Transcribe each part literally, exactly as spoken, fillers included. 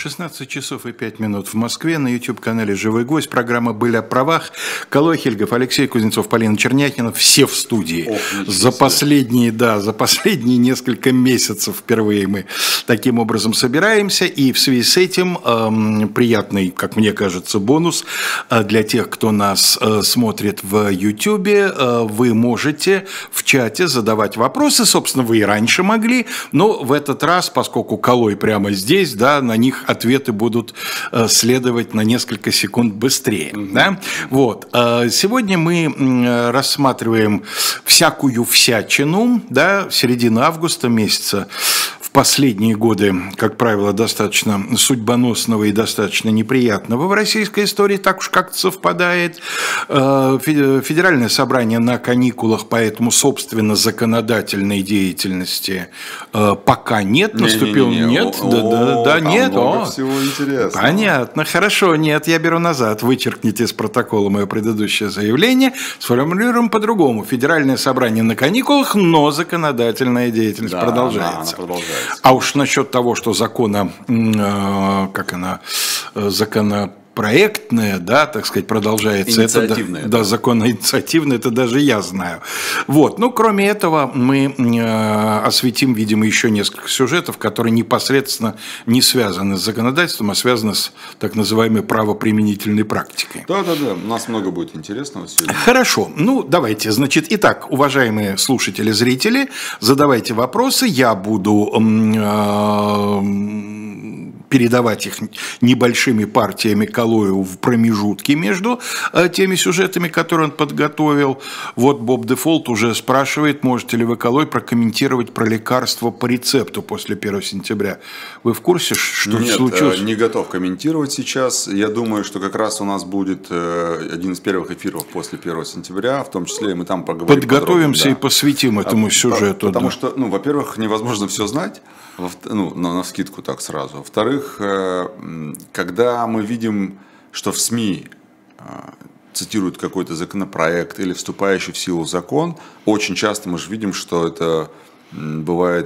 шестнадцать часов и пять минут в Москве. На YouTube-канале «Живой гость». Программа «Были о правах». Калой Хельгов, Алексей Кузнецов, Полина Чернякина. Все в студии. Ох, за последние, да, за последние несколько месяцев впервые мы таким образом собираемся. И в связи с этим э, приятный, как мне кажется, бонус э, для тех, кто нас э, смотрит в YouTube. Э, вы можете в чате задавать вопросы. Собственно, вы и раньше могли. Но в этот раз, поскольку Калой прямо здесь, да, на них ответы будут э, следовать на несколько секунд быстрее. Mm-hmm. Да? Вот. Э, сегодня мы э, рассматриваем всякую всячину, да, середина августа месяца. В последние годы, как правило, достаточно судьбоносного и достаточно неприятного в российской истории, так уж как-то совпадает. Федеральное собрание на каникулах, поэтому, собственно, законодательной деятельности пока нет. Наступил не, не, не. нет. О, да, да, да, нет. О, всего интересного. Понятно, хорошо, нет, я беру назад. Вычеркните из протокола мое предыдущее заявление. Сформулируем по-другому. Федеральное собрание на каникулах, но законодательная деятельность да, продолжается. Она, она продолжается. А уж насчет того, что закона, как она, законопроектная, да, так сказать, продолжается. Инициативная. Это, да, да, законоинициативная, это даже я знаю. Вот. Ну, кроме этого, мы осветим, видимо, еще несколько сюжетов, которые непосредственно не связаны с законодательством, а связаны с так называемой правоприменительной практикой. Да, да, да. У нас много будет интересного сегодня. Хорошо. Ну, давайте. Значит, итак, уважаемые слушатели, зрители, задавайте вопросы. Я буду передавать их небольшими партиями Калою в промежутке между теми сюжетами, которые он подготовил. Вот Боб Дефолт уже спрашивает, можете ли вы, Калой, прокомментировать про лекарства по рецепту после первого сентября. Вы в курсе, что Нет, случилось? Нет, не готов комментировать сейчас. Я думаю, что как раз у нас будет один из первых эфиров после первого сентября, в том числе и мы там поговорим. Подготовимся подробно, и посвятим этому а, сюжету. Потому да. что, ну, во-первых, невозможно все знать. Ну, навскидку так сразу. Во-вторых, когда мы видим, что в СМИ цитируют какой-то законопроект или вступающий в силу закон, очень часто мы же видим, что это бывает,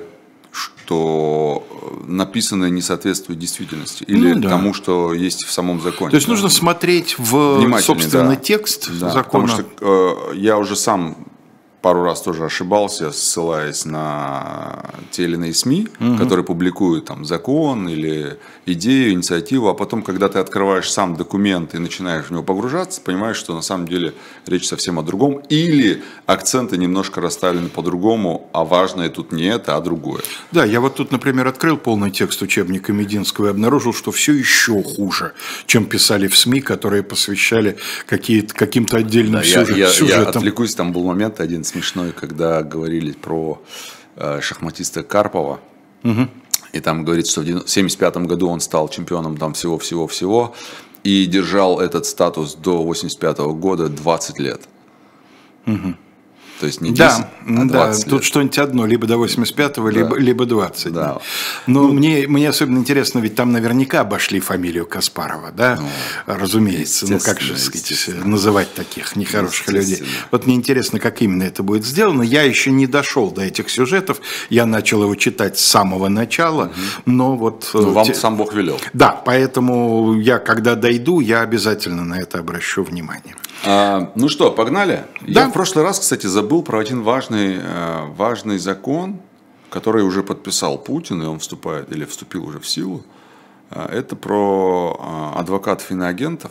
что написанное не соответствует действительности или ну, да. тому, что есть в самом законе. То есть да. нужно смотреть в, собственно, да. текст да, закона. Потому что э, я уже сам пару раз тоже ошибался, ссылаясь на те или иные СМИ, угу. которые публикуют там закон или идею, инициативу, а потом, когда ты открываешь сам документ и начинаешь в него погружаться, понимаешь, что на самом деле речь совсем о другом, или акценты немножко расставлены по-другому, а важное тут не это, а другое. Да, я вот тут, например, открыл полный текст учебника Мединского и обнаружил, что все еще хуже, чем писали в СМИ, которые посвящали каким-то отдельным да, сюжет, я, я, сюжетам. Я отвлекусь, там был момент один смешной, когда говорили про э, шахматиста Карпова, угу. и там говорится, что в тысяча девятьсот семьдесят пятом году он стал чемпионом там всего-всего-всего и держал этот статус до восемьдесят пятого года двадцать лет. Угу. То есть не десять, да, а двадцать да, лет. Тут что-нибудь одно, либо до восемьдесят пятого, да. либо, либо двадцать. Да. Но ну, мне, мне особенно интересно, ведь там наверняка обошли фамилию Каспарова, да, ну, разумеется. Ну, как же, сказать, называть таких нехороших людей. Вот мне интересно, как именно это будет сделано. Я еще не дошел до этих сюжетов, я начал его читать с самого начала, угу. но вот... Ну, вам те... сам Бог велел. Да, поэтому я, когда дойду, я обязательно на это обращу внимание. А, ну что, погнали? Да. Я в прошлый раз, кстати, забыл про один важный, важный закон, который уже подписал Путин, и он вступает, или вступил уже в силу. Это про адвокатов иноагентов.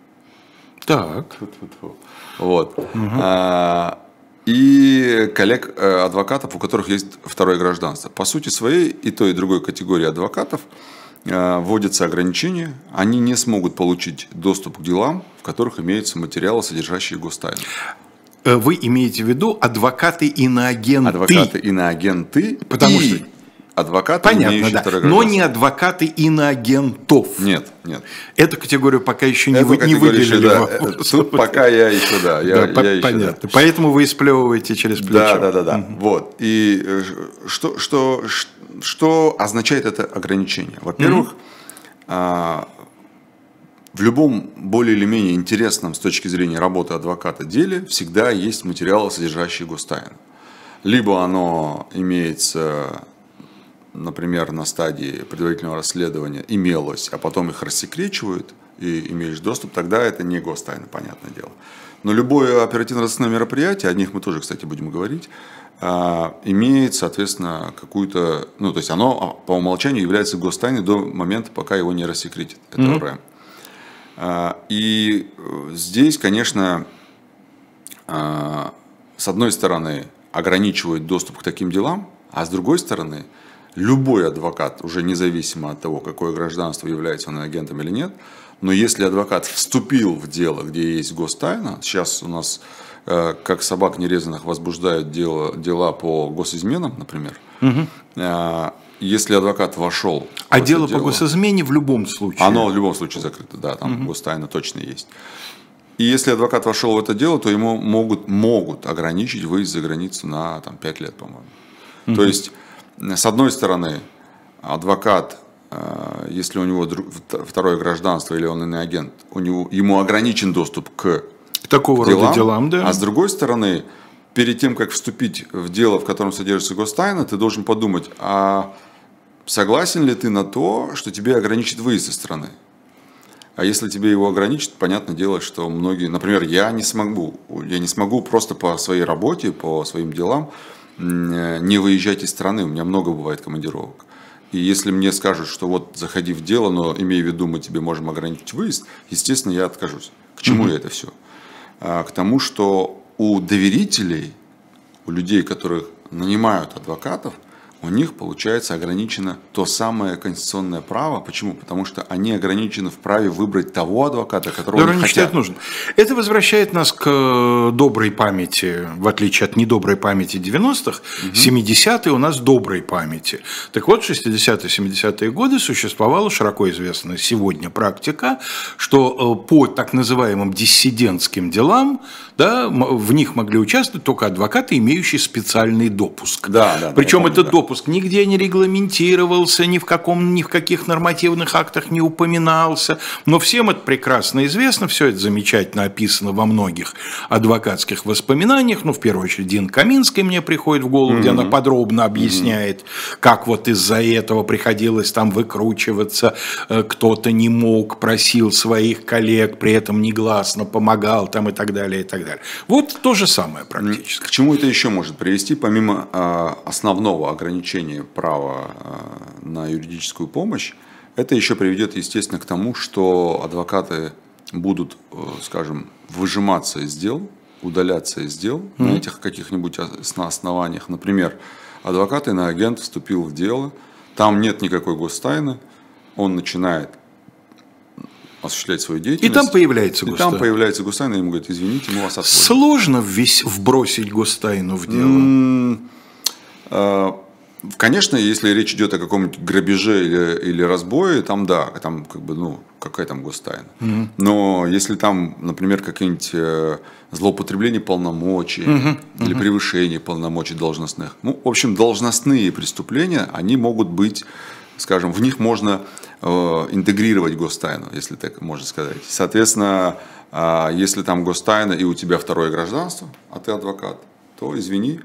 Так. Вот. Угу. А, и коллег адвокатов, у которых есть второе гражданство. По сути своей и той, и другой категории адвокатов вводятся ограничения, они не смогут получить доступ к делам, в которых имеются материалы, содержащие гостайну. Вы имеете в виду адвокаты-иноагенты? Адвокаты-иноагенты Потому и что... адвокаты, понятно, имеющие да. второе Но гражданство. не адвокаты-иноагентов. Нет, нет. Эту категорию пока еще не, Эту вы, не выделили. Да. Тут пока я еще, да. Я, да я еще, понятно. Да. Поэтому вы сплевываете через плечо. Да, да, да. да. Угу. Вот. И что, что, что означает это ограничение? Во-первых, угу. а, в любом более или менее интересном с точки зрения работы адвоката деле всегда есть материалы, содержащие гостайну. Либо оно имеется например, на стадии предварительного расследования имелось, а потом их рассекречивают и имеешь доступ, тогда это не гостайна, понятное дело. Но любое оперативно-розыскное мероприятие, о них мы тоже, кстати, будем говорить, имеет, соответственно, какую-то, ну, то есть оно по умолчанию является гостайной до момента, пока его не рассекретит. Это mm-hmm. ОРЭ. И здесь, конечно, с одной стороны, ограничивают доступ к таким делам, а с другой стороны, любой адвокат, уже независимо от того, какое гражданство, является он агентом или нет, но если адвокат вступил в дело, где есть гостайна, сейчас у нас, как собак нерезанных, возбуждают дело, дела по госизменам, например, угу. Если адвокат вошел... А дело по госизмене в любом случае? Оно в любом случае закрыто, да, там угу. гостайна точно есть. И если адвокат вошел в это дело, то ему могут, могут ограничить выезд за границу на там, пять лет, по-моему. Угу. То есть, с одной стороны, адвокат, если у него второе гражданство или он иноагент, у него, ему ограничен доступ к такого делам, рода делам, да. А с другой стороны, перед тем, как вступить в дело, в котором содержится гостайна, ты должен подумать, а согласен ли ты на то, что тебе ограничит выезд из страны? А если тебе его ограничат, понятное дело, что многие, например, я не смогу, я не смогу просто по своей работе, по своим делам не выезжать из страны. У меня много бывает командировок. И если мне скажут, что вот заходи в дело, но имей в виду, мы тебе можем ограничить выезд, естественно, я откажусь. К чему mm-hmm. это все? А, к тому, что у доверителей, у людей, которых нанимают адвокатов, у них, получается, ограничено то самое конституционное право. Почему? Потому что они ограничены в праве выбрать того адвоката, которого они хотят. Нужно. Это возвращает нас к доброй памяти, в отличие от недоброй памяти девяностых, угу. семидесятые у нас доброй памяти. Так вот, в шестидесятые, семидесятые годы существовала широко известная сегодня практика, что по так называемым диссидентским делам, да, в них могли участвовать только адвокаты, имеющие специальный допуск. Да, да, Причем помню, этот да. допуск нигде не регламентировался, ни в, каком, ни в каких нормативных актах не упоминался. Но всем это прекрасно известно, все это замечательно описано во многих адвокатских воспоминаниях. Ну, в первую очередь, Дина Каминская мне приходит в голову, mm-hmm. где она подробно объясняет, mm-hmm. как вот из-за этого приходилось там выкручиваться, кто-то не мог, просил своих коллег, при этом негласно помогал там, и так далее, и так далее. Вот то же самое практически. К чему это еще может привести, помимо э, основного ограничения права на юридическую помощь, это еще приведет, естественно, к тому, что адвокаты будут, скажем, выжиматься из дел, удаляться из дел mm-hmm. на этих каких-нибудь основаниях. Например, адвокат иноагент вступил в дело, там нет никакой гостайны, он начинает осуществлять свою деятельность. И там появляется гостайна. И там появляется гостайна, и ему говорят, извините, мы вас отводим. Сложно ввесь, вбросить гостайну в дело? Mm-hmm. Конечно, если речь идет о каком-нибудь грабеже или, или разбое, там да, там как бы, ну, какая там гостайна. Mm-hmm. Но если там, например, какие-нибудь э, злоупотребление полномочий mm-hmm. или mm-hmm. превышение полномочий должностных, ну, в общем, должностные преступления, они могут быть, скажем, в них можно э, интегрировать гостайну, если так можно сказать. Соответственно, э, если там гостайна и у тебя второе гражданство, а ты адвокат, то извини,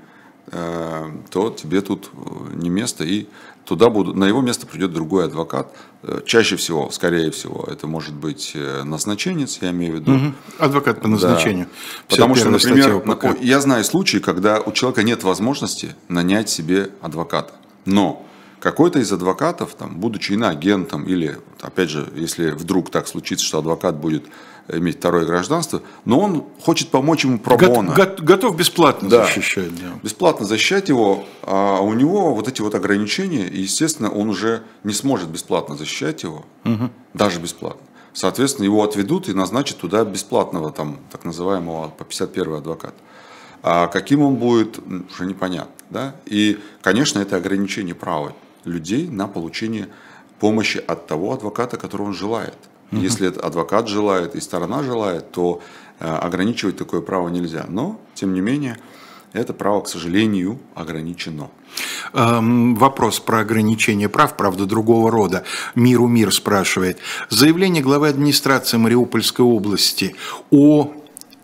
то тебе тут не место, и туда будут, на его место придет другой адвокат. Чаще всего, скорее всего, это может быть назначенец, я имею в виду. Угу. Адвокат по назначению. Да. Потому что, например, я знаю случаи, когда у человека нет возможности нанять себе адвоката. Но какой-то из адвокатов, там, будучи иноагентом, или, опять же, если вдруг так случится, что адвокат будет иметь второе гражданство, но он хочет помочь ему про боно. Готов бесплатно да. защищать. Да. Бесплатно защищать его, а у него вот эти вот ограничения, и, естественно, он уже не сможет бесплатно защищать его, угу. даже бесплатно. Соответственно, его отведут и назначат туда бесплатного, там, так называемого по пятьдесят первый адвоката. А каким он будет, уже непонятно. Да? И, конечно, это ограничение права людей на получение помощи от того адвоката, которого он желает. Uh-huh. Если адвокат желает и сторона желает, то э, ограничивать такое право нельзя. Но, тем не менее, это право, к сожалению, ограничено. Эм, вопрос про ограничение прав, правда, другого рода. Миру мир спрашивает. Заявление главы администрации Мариупольской области о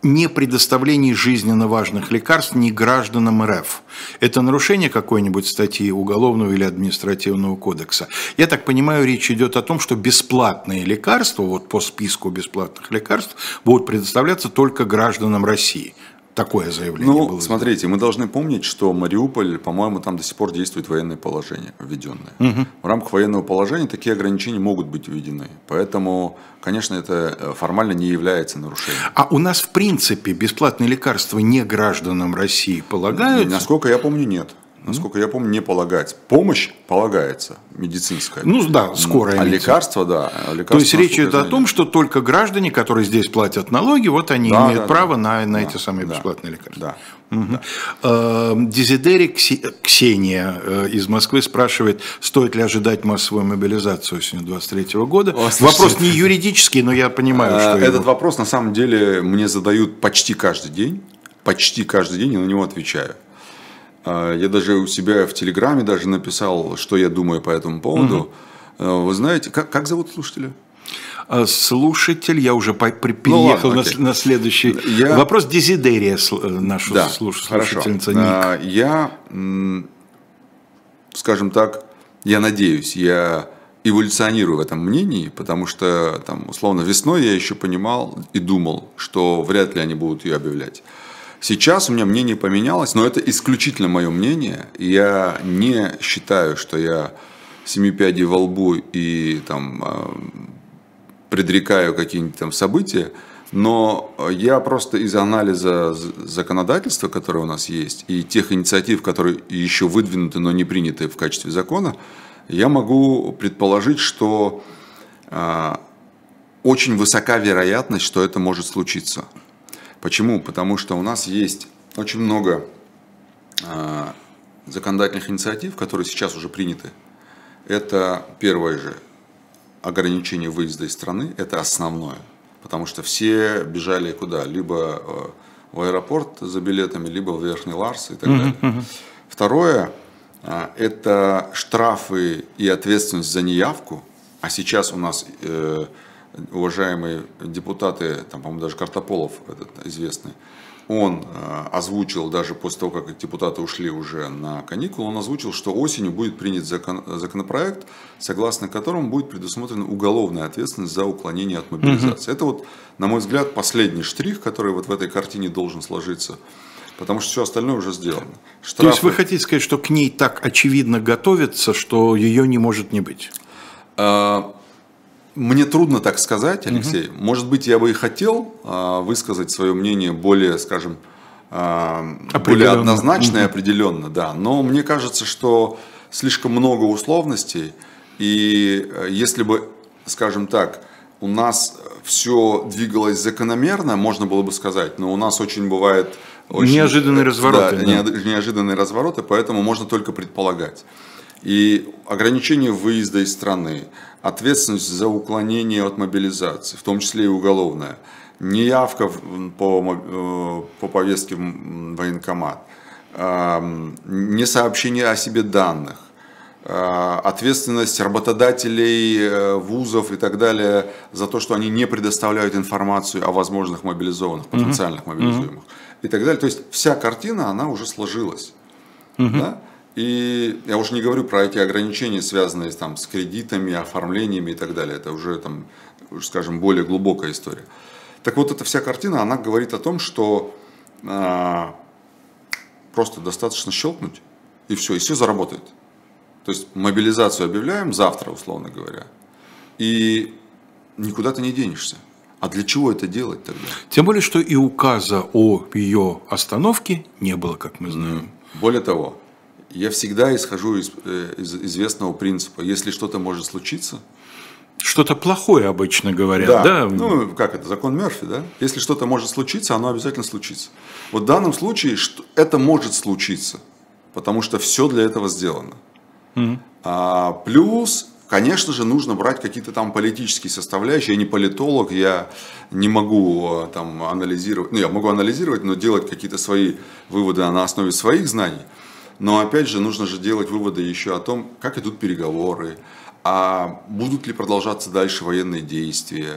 не предоставлении жизненно важных лекарств не гражданам РФ. Это нарушение какой-нибудь статьи Уголовного или Административного кодекса? Я так понимаю, речь идет о том, что бесплатные лекарства, вот по списку бесплатных лекарств, будут предоставляться только гражданам России. Такое заявление ну, было. Смотрите, сделано. Мы должны помнить, что Мариуполь, по-моему, там до сих пор действует военное положение введенное. Угу. В рамках военного положения такие ограничения могут быть введены. Поэтому, конечно, это формально не является нарушением. А у нас, в принципе, бесплатные лекарства не гражданам России полагаются? Насколько я помню, нет. Насколько я помню, не полагается. Помощь полагается, медицинская. Ну да, скорая. А лекарства, да. Лекарства, То есть речь идет о том, что только граждане, которые здесь платят налоги, вот они да, имеют да, право да, на, на да, эти самые да, бесплатные лекарства. Да, угу. да. Дезидери Ксения из Москвы спрашивает, стоит ли ожидать массовую мобилизацию осенью двадцать третьего года. О, вопрос не юридический, но я понимаю, что... Этот его... вопрос на самом деле мне задают почти каждый день. Почти каждый день я на него отвечаю. Я даже у себя в Телеграме даже написал, что я думаю по этому поводу. Угу. Вы знаете, как, как зовут слушателя? Слушатель, я уже переехал ну, ладно, на, на следующий я... вопрос. Дезидерия, нашу да, слушательница. Ник. Я, скажем так, я надеюсь, я эволюционирую в этом мнении, потому что, там, условно, весной я еще понимал и думал, что вряд ли они будут ее объявлять. Сейчас у меня мнение поменялось, но это исключительно мое мнение. Я не считаю, что я семи пядей во лбу и там, предрекаю какие-нибудь там события, но я просто из анализа законодательства, которое у нас есть, и тех инициатив, которые еще выдвинуты, но не приняты в качестве закона, я могу предположить, что очень высока вероятность, что это может случиться. Почему? Потому что у нас есть очень много э, законодательных инициатив, которые сейчас уже приняты. Это первое же ограничение выезда из страны, это основное. Потому что все бежали куда? Либо э, в аэропорт за билетами, либо в Верхний Ларс и так далее. Mm-hmm. Второе, э, это штрафы и ответственность за неявку. А сейчас у нас... Э, уважаемые депутаты, там, по-моему, даже Картополов этот известный, он э, озвучил, даже после того, как депутаты ушли уже на каникулы, он озвучил, что осенью будет принят закон, законопроект, согласно которому будет предусмотрена уголовная ответственность за уклонение от мобилизации. Угу. Это вот, на мой взгляд, последний штрих, который вот в этой картине должен сложиться. Потому что все остальное уже сделано. Штрафы... То есть вы хотите сказать, что к ней так очевидно готовится, что ее не может не быть? А... Мне трудно так сказать, Алексей. Угу. Может быть, я бы и хотел э, высказать свое мнение более, скажем, э, более однозначно угу. и определенно, да. Но мне кажется, что слишком много условностей. И э, если бы, скажем так, у нас все двигалось закономерно, можно было бы сказать, но у нас очень бывает... Очень, неожиданные развороты. Да, да. Неожиданные развороты, поэтому можно только предполагать. И ограничение выезда из страны, ответственность за уклонение от мобилизации, в том числе и уголовная, неявка по, по повестке в военкомат, несообщение о себе данных, ответственность работодателей, вузов и так далее за то, что они не предоставляют информацию о возможных мобилизованных, потенциальных mm-hmm. мобилизуемых и так далее. То есть вся картина, она уже сложилась. Mm-hmm. Да? И я уже не говорю про эти ограничения, связанные там, с кредитами, оформлениями и так далее. Это уже, там, скажем, более глубокая история. Так вот, эта вся картина, она говорит о том, что а, просто достаточно щелкнуть, и все, и все заработает. То есть мобилизацию объявляем завтра, условно говоря, и никуда ты не денешься. А для чего это делать тогда? Тем более, что и указа о ее остановке не было, как мы знаем. Более того, я всегда исхожу из, из известного принципа, если что-то может случиться. Что-то плохое, обычно говорят, да? да? Ну, как это, закон Мерфи, да? Если что-то может случиться, оно обязательно случится. Вот в данном случае это может случиться, потому что все для этого сделано. Mm-hmm. А, плюс, конечно же, нужно брать какие-то там политические составляющие. Я не политолог, я не могу там анализировать, ну, я могу анализировать, но делать какие-то свои выводы на основе своих знаний. Но опять же, нужно же делать выводы еще о том, как идут переговоры, а будут ли продолжаться дальше военные действия,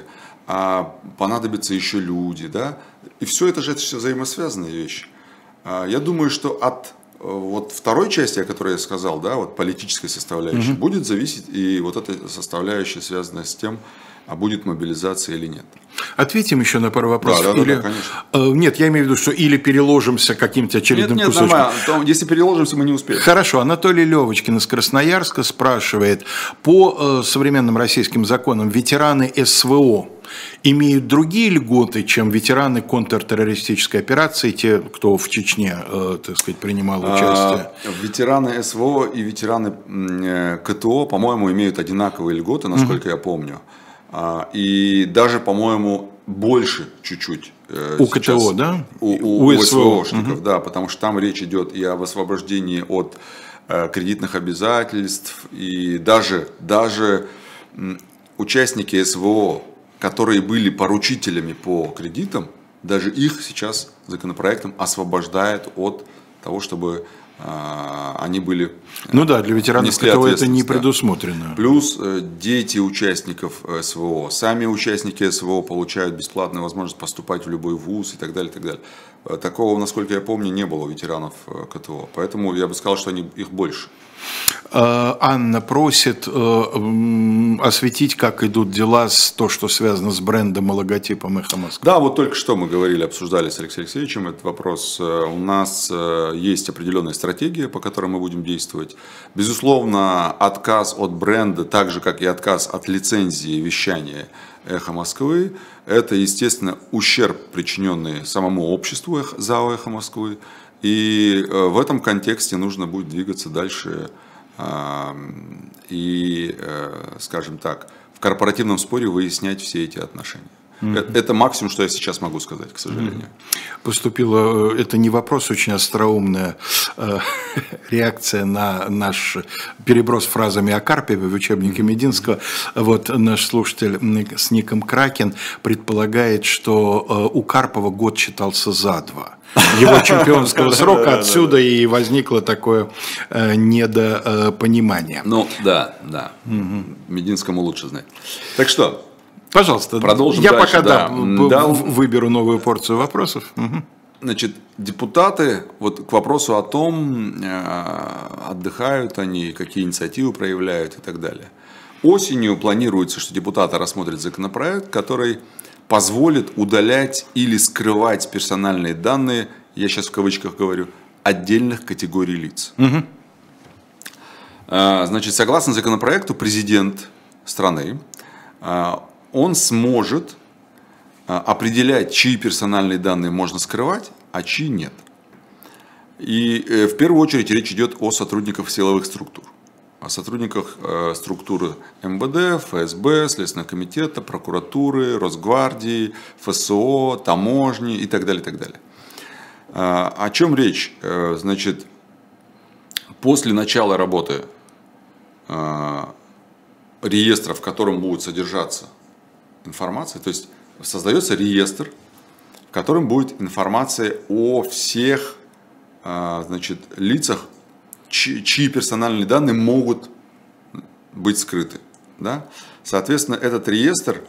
понадобятся еще люди, да, и все это же это все взаимосвязанные вещи. Я думаю, что от вот второй части, о которой я сказал, да, вот политической составляющей, угу. будет зависеть и вот эта составляющая, связанная с тем, а будет мобилизация или нет. Ответим еще на пару вопросов. Да, да, или... да, конечно. Нет, я имею в виду, что или переложимся каким-то очередным нет, нет, кусочком. Нормально. Если переложимся, мы не успеем. Хорошо. Анатолий Левочкин из Красноярска спрашивает. По современным российским законам ветераны СВО имеют другие льготы, чем ветераны контртеррористической операции, те, кто в Чечне, так сказать, принимал участие? А, ветераны СВО и ветераны КТО, по-моему, имеют одинаковые льготы, насколько угу. я помню. И даже, по-моему, больше чуть-чуть. У КТО, да? У, у, у СВОшников, угу. да, потому что там речь идет и об освобождении от э, кредитных обязательств, и даже, даже м, участники СВО, которые были поручителями по кредитам, даже их сейчас законопроектом освобождает от того, чтобы э, они были... Ну да, для ветеранов КТО это не предусмотрено. Да. Плюс э, дети участников СВО, сами участники СВО получают бесплатную возможность поступать в любой вуз и так далее, и так далее. Такого, насколько я помню, не было у ветеранов КТО, поэтому я бы сказал, что они, их больше. Анна просит э, осветить, как идут дела с то, что связано с брендом и логотипом «Эхо Москвы». Да, вот только что мы говорили, обсуждали с Алексеем Алексеевичем этот вопрос. У нас есть определенная стратегия, по которой мы будем действовать. Безусловно, отказ от бренда, так же, как и отказ от лицензии вещания «Эхо Москвы», это, естественно, ущерб, причиненный самому обществу ЗАО «Эхо Москвы». И в этом контексте нужно будет двигаться дальше и, скажем так, в корпоративном споре выяснять все эти отношения. Mm-hmm. Это максимум, что я сейчас могу сказать, к сожалению. Поступила, это не вопрос, очень остроумная э, реакция на наш переброс фразами о Карпеве в учебнике Мединского. Вот наш слушатель с ником Кракен предполагает, что э, у Карпова год считался за два его чемпионского срока, отсюда и возникло такое э, недопонимание. Ну, да, да. Мединскому лучше знать. Так что... Пожалуйста, продолжим я дальше, пока да. Да, Дал... выберу новую порцию вопросов. Угу. Значит, депутаты, вот к вопросу о том, отдыхают они, какие инициативы проявляют и так далее. Осенью планируется, что депутаты рассмотрят законопроект, который позволит удалять или скрывать персональные данные, я сейчас в кавычках говорю, отдельных категорий лиц. Угу. Значит, согласно законопроекту, президент страны, он сможет определять, чьи персональные данные можно скрывать, а чьи нет. И в первую очередь речь идет о сотрудниках силовых структур. О сотрудниках структуры эм вэ дэ, эф эс бэ, Следственного комитета, прокуратуры, Росгвардии, эф эс о, таможни и так далее, и так далее. О чем речь? Значит, после начала работы реестра, в котором будет содержаться информация, то есть создается реестр, в котором будет информация о всех, значит, лицах, чьи, чьи персональные данные могут быть скрыты. Да? Соответственно, этот реестр,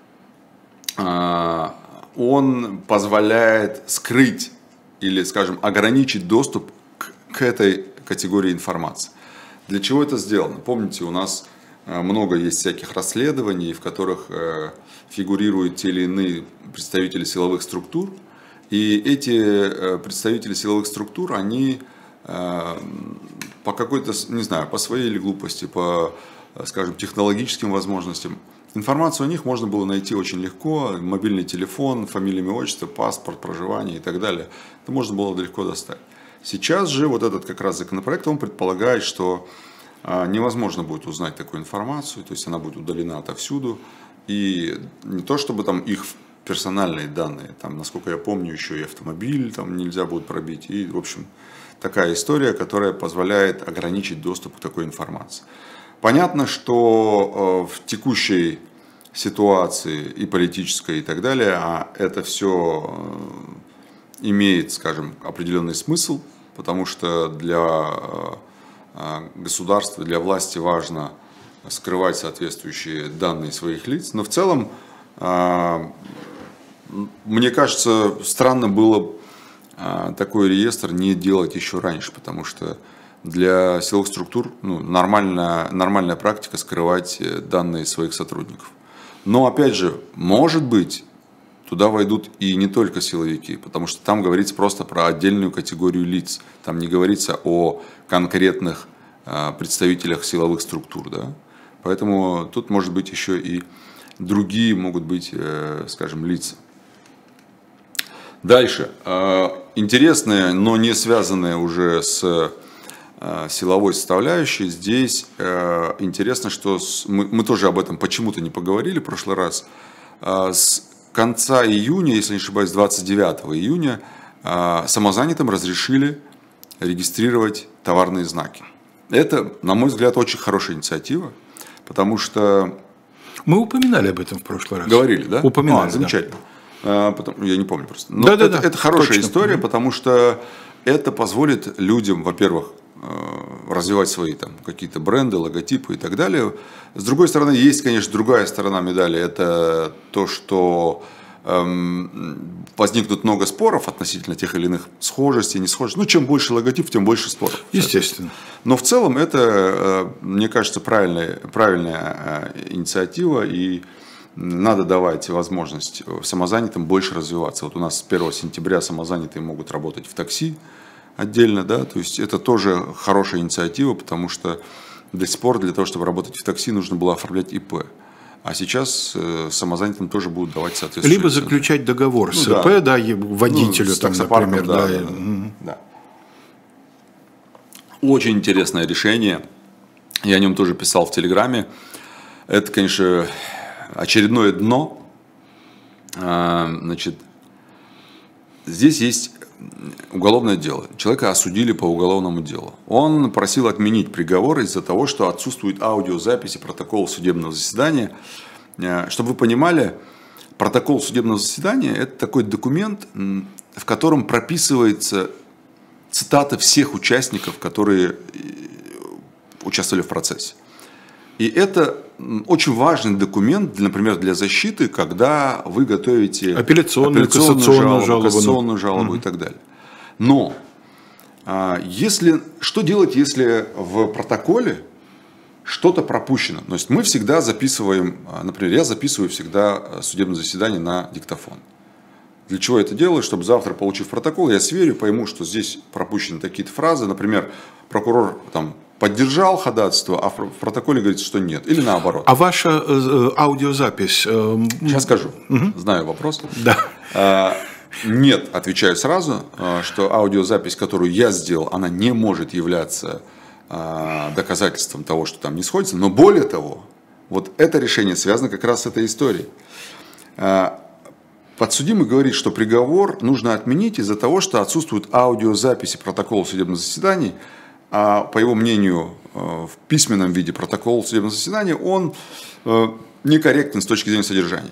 он позволяет скрыть или, скажем, ограничить доступ к, к этой категории информации. Для чего это сделано? Помните, у нас много есть всяких расследований, в которых э, фигурируют те или иные представители силовых структур. И эти э, представители силовых структур, они э, по какой-то, не знаю, по своей или глупости, по, скажем, технологическим возможностям, информацию о них можно было найти очень легко. Мобильный телефон, фамилия, имя, отчество, паспорт, проживание и так далее. Это можно было легко достать. Сейчас же вот этот как раз законопроект, он предполагает, что невозможно будет узнать такую информацию, то есть она будет удалена отовсюду. И не то чтобы там их персональные данные, там, насколько я помню, еще и автомобиль там нельзя будет пробить. И, в общем, такая история, которая позволяет ограничить доступ к такой информации. Понятно, что в текущей ситуации и политической и так далее, а это все имеет, скажем, определенный смысл, потому что для государства, для власти важно скрывать соответствующие данные своих лиц. Но в целом Мне кажется, странно было такой реестр не делать еще раньше, потому что для силовых структур ну, нормальная, нормальная практика скрывать данные своих сотрудников. Но опять же, может быть, туда войдут и не только силовики, потому что там говорится просто про отдельную категорию лиц. Там не говорится о конкретных представителях силовых структур. Да? Поэтому тут может быть еще и другие могут быть, скажем, лица. Дальше. Интересное, но не связанное уже с силовой составляющей. Здесь интересно, что мы, мы тоже об этом почему-то не поговорили в прошлый раз. С конца июня, если не ошибаюсь, двадцать девятого июня, самозанятым разрешили регистрировать товарные знаки. Это, на мой взгляд, очень хорошая инициатива, потому что... Мы упоминали об этом в прошлый раз. Говорили, да? Упоминали, а, замечательно. Да. А, потом, я не помню просто. Но да, это, да, да, это хорошая точно. история, потому что это позволит людям, во-первых, развивать свои там какие-то бренды, логотипы и так далее. С другой стороны, есть, конечно, другая сторона медали. Это то, что эм, возникнут много споров относительно тех или иных схожестей, несхожестей. Ну, чем больше логотипов, тем больше споров. Естественно. Но в целом это, мне кажется, правильная, правильная инициатива, и надо давать возможность самозанятым больше развиваться. Вот у нас с первого сентября самозанятые могут работать в такси отдельно, да, то есть это тоже хорошая инициатива, потому что до сих пор для того, чтобы работать в такси, нужно было оформлять ИП. А сейчас э, самозанятым тоже будут давать соответствующие. Либо заключать договор ну, с да. ИП, да, водителю, ну, там, например. Да, да, да, да, да. Очень интересное решение. Я о нем тоже писал в Телеграме. Это, конечно, очередное дно. А, значит, здесь есть уголовное дело. Человека осудили по уголовному делу. Он просил отменить приговор из-за того, что отсутствует аудиозаписи протокола судебного заседания. Чтобы вы понимали, протокол судебного заседания – это такой документ, в котором прописывается цитата всех участников, которые участвовали в процессе. И это очень важный документ, например, для защиты, когда вы готовите апелляционную, апелляционную кассационную жалобу, жалобу, кассационную жалобу угу. и так далее. Но если, что делать, если в протоколе что-то пропущено? То есть мы всегда записываем, например, я записываю всегда судебное заседание на диктофон. Для чего я это делаю? Чтобы завтра, получив протокол, я сверю, пойму, что здесь пропущены такие-то фразы. Например, прокурор там поддержал ходатайство, а в протоколе говорится, что нет. Или наоборот. А ваша э, аудиозапись? Э, Сейчас скажу. Угу. Знаю вопрос. Да. А, нет, отвечаю сразу, что аудиозапись, которую я сделал, она не может являться а, доказательством того, что там не сходится. Но более того, вот это решение связано как раз с этой историей. А, подсудимый говорит, что приговор нужно отменить из-за того, что отсутствуют аудиозаписи протокола судебного заседания. А по его мнению, в письменном виде протокол судебного заседания, он некорректен с точки зрения содержания.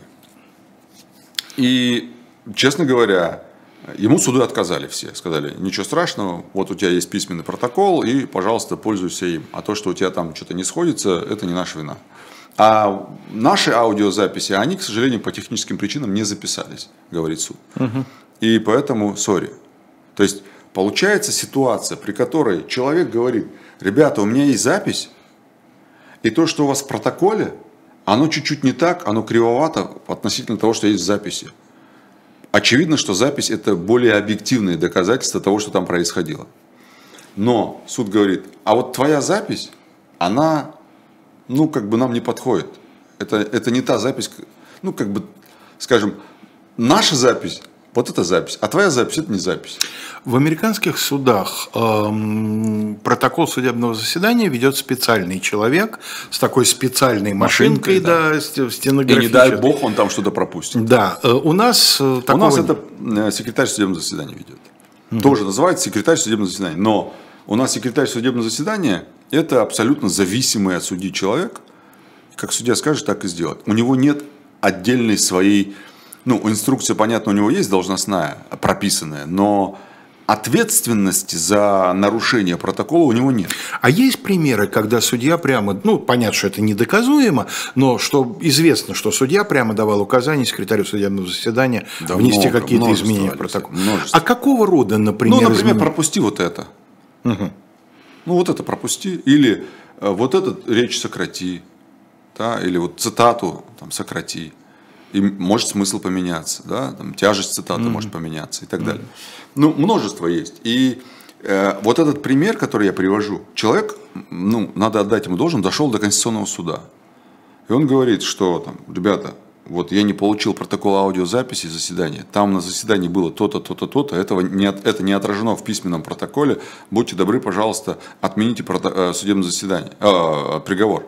И, честно говоря, ему суды отказали все. Сказали, ничего страшного, вот у тебя есть письменный протокол, и, пожалуйста, пользуйся им. А то, что у тебя там что-то не сходится, это не наша вина. А наши аудиозаписи, они, к сожалению, по техническим причинам не записались, говорит суд. Угу. И поэтому, сори. То есть, получается ситуация, при которой человек говорит, ребята, у меня есть запись, и то, что у вас в протоколе, оно чуть-чуть не так, оно кривовато относительно того, что есть в записи. Очевидно, что запись – это более объективные доказательства того, что там происходило. Но суд говорит, а вот твоя запись, она, ну, как бы нам не подходит. Это, это не та запись, ну, как бы, скажем, наша запись, вот это запись, а твоя запись – это не запись. В американских судах эм, протокол судебного заседания ведет специальный человек с такой специальной машинкой, машинкой да, стенографической. И не дай бог он там что-то пропустит. Да, у нас У такого... нас это секретарь судебного заседания ведет. Mm-hmm. Тоже называется секретарь судебного заседания. Но у нас секретарь судебного заседания – это абсолютно зависимый от судьи человек. Как судья скажет, так и сделать. У него нет отдельной своей... Ну, инструкция, понятно, у него есть должностная, прописанная, но ответственности за нарушение протокола у него нет. А есть примеры, когда судья прямо, ну, понятно, что это недоказуемо, но что известно, что судья прямо давал указания секретарю судебного заседания Да внести много, какие-то множество, изменения в Алексей, протокол. множество. А какого рода, например, Ну, например, изменения? пропусти вот это. Угу. Ну, вот это пропусти. Или э, вот этот речь сократи. Да? Или вот цитату там, сократи. И может смысл поменяться. Да? Там, тяжесть цитаты mm-hmm. может поменяться и так далее. Ну, множество есть. И э, вот этот пример, который я привожу, человек, ну, надо отдать ему должен, дошел до Конституционного суда. И он говорит, что, там, ребята, вот я не получил протокол аудиозаписи заседания, там на заседании было то-то, то-то, то-то, этого не, это не отражено в письменном протоколе, будьте добры, пожалуйста, отмените прото, судебное заседание, э, приговор.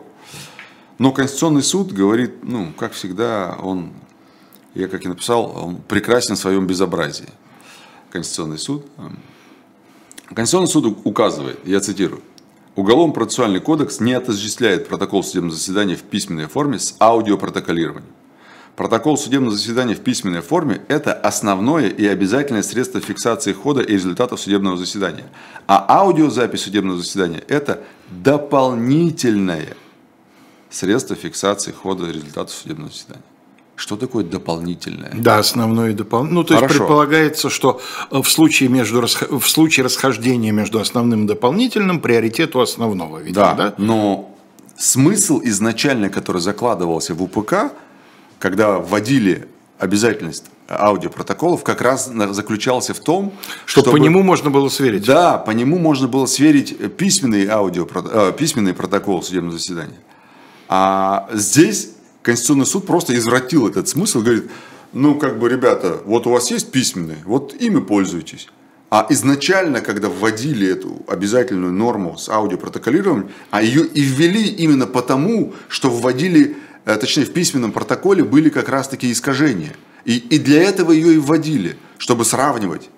Но Конституционный суд говорит, ну, как всегда, он, я как и написал, он прекрасен в своем безобразии. Конституционный суд. Конституционный суд указывает, я цитирую, Уголовно-процессуальный кодекс не отождествляет протокол судебного заседания в письменной форме с аудиопротоколированием. Протокол судебного заседания в письменной форме – это основное и обязательное средство фиксации хода и результатов судебного заседания. А аудиозапись судебного заседания – это дополнительное средство фиксации хода и результатов судебного заседания. Что такое дополнительное? Да, основное и дополнительное. Ну, то есть Хорошо. предполагается, что в случае, между, в случае расхождения между основным и дополнительным приоритет у основного. Видимо, да, да, но смысл изначально, который закладывался в УПК, когда вводили обязательность аудиопротоколов, как раз заключался в том, что чтобы, по нему можно было сверить. Да, по нему можно было сверить письменный, аудио, письменный протокол судебного заседания. А здесь Конституционный суд просто извратил этот смысл, говорит, ну как бы, ребята, вот у вас есть письменный, вот ими пользуйтесь. А изначально, когда вводили эту обязательную норму с аудиопротоколированием, а ее и ввели именно потому, что вводили, точнее в письменном протоколе были как раз таки искажения. И, и для этого ее и вводили, чтобы сравнивать.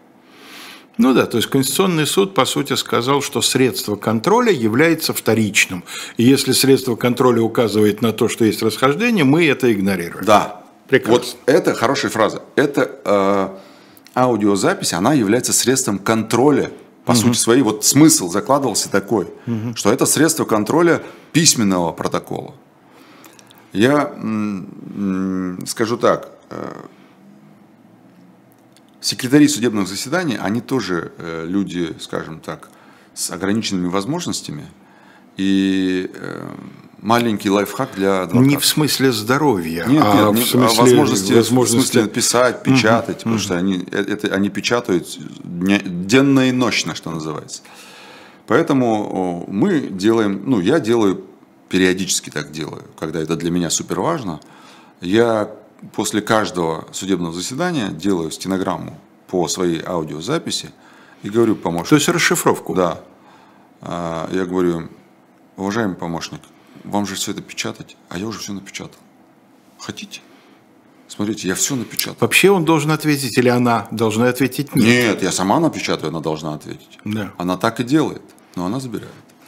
Ну да, то есть Конституционный суд, по сути, сказал, что средство контроля является вторичным. И если средство контроля указывает на то, что есть расхождение, мы это игнорируем. Да. Прекрасно. Вот это хорошая фраза. Это э, аудиозапись, она является средством контроля, по угу. сути своей. Вот смысл закладывался такой, угу. что это средство контроля письменного протокола. Я м- м- скажу так. Э, Секретари судебных заседаний, они тоже э, люди, скажем так, с ограниченными возможностями. И э, маленький лайфхак для адвоката. Не в смысле здоровья, нет, а нет, в смысле а возможности, возможности... в смысле писать, печатать, угу, потому угу. что они, это, они печатают денно и ночно, что называется. Поэтому мы делаем, ну я делаю, периодически так делаю, когда это для меня супер важно, я после каждого судебного заседания делаю стенограмму по своей аудиозаписи и говорю помощнику. То есть расшифровку? Да. Я говорю, уважаемый помощник, вам же все это печатать, а я уже все напечатал. Хотите? Смотрите, я все напечатал. Вообще он должен ответить или она должна ответить нет? Нет, я сама напечатаю, она должна ответить. Да. Она так и делает, но она забирает.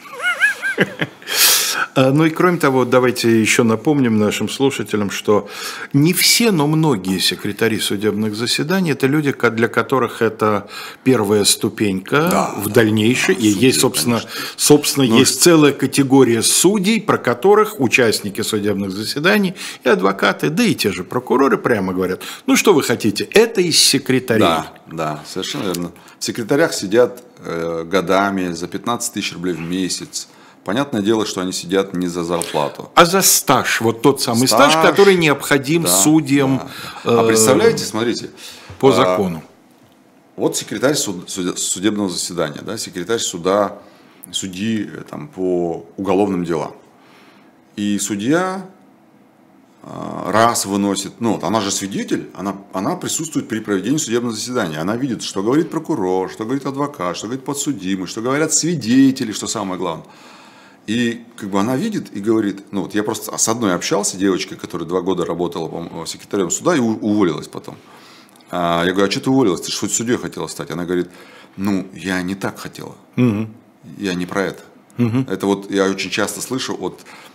Ну и кроме того, давайте еще напомним нашим слушателям, что не все, но многие секретари судебных заседаний – это люди, для которых это первая ступенька да, в дальнейшей. Да, и судьи, есть, собственно, собственно но... есть целая категория судей, про которых участники судебных заседаний и адвокаты, да и те же прокуроры прямо говорят, ну что вы хотите, это из секретарей. Да, да, совершенно верно. В секретарях сидят э, годами за пятнадцать тысяч рублей в месяц. Понятное дело, что они сидят не за зарплату. А за стаж, вот тот самый стаж, стаж который необходим да, судьям. Да, да. А представляете, смотрите. По закону. Вот секретарь суд, судебного заседания, да, секретарь суда, судьи там, по уголовным делам. И судья раз выносит, ну вот она же свидетель, она, она присутствует при проведении судебного заседания. Она видит, что говорит прокурор, что говорит адвокат, что говорит подсудимый, что говорят свидетели, что самое главное. И как бы она видит и говорит, ну вот я просто с одной общался, девочкой, которая два года работала секретарем суда и уволилась потом. А я говорю, а что ты уволилась? Ты же хоть судьей хотела стать? Она говорит, ну я не так хотела, угу. я не про это. Угу. Это вот я очень часто слышу от